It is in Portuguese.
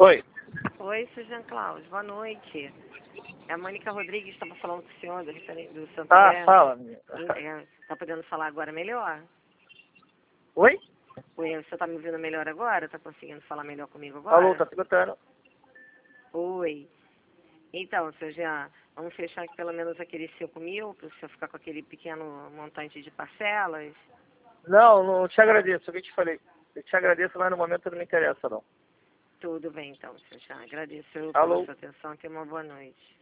Oi. Oi, seu Jean Cláudio, boa noite. É a Mônica Rodrigues, estava falando com o senhor do Santo André. Fala. Tá podendo falar agora melhor? Oi? Oi, você tá me ouvindo melhor agora? Tá conseguindo falar melhor comigo agora? Alô, tá escutando? Oi. Então, seu Jean, vamos fechar aqui pelo menos aquele 5.000, para o senhor ficar com aquele pequeno montante de parcelas? Não te agradeço, eu te falei. Eu te agradeço, mas no momento não me interessa, não. Tudo bem, então, seu Jean. Agradeço pela Alô? sua atenção e tenha uma boa noite.